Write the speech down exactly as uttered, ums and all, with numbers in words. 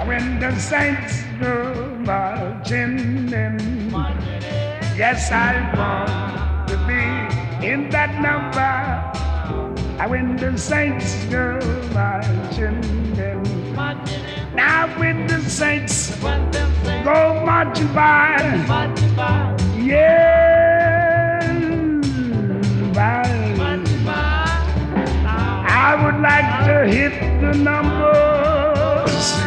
when the saints go marching in. Yes, I want to be in that number when the saints go marching in. Now when the saints go marching by, yeah, by, I would like to hit the numbers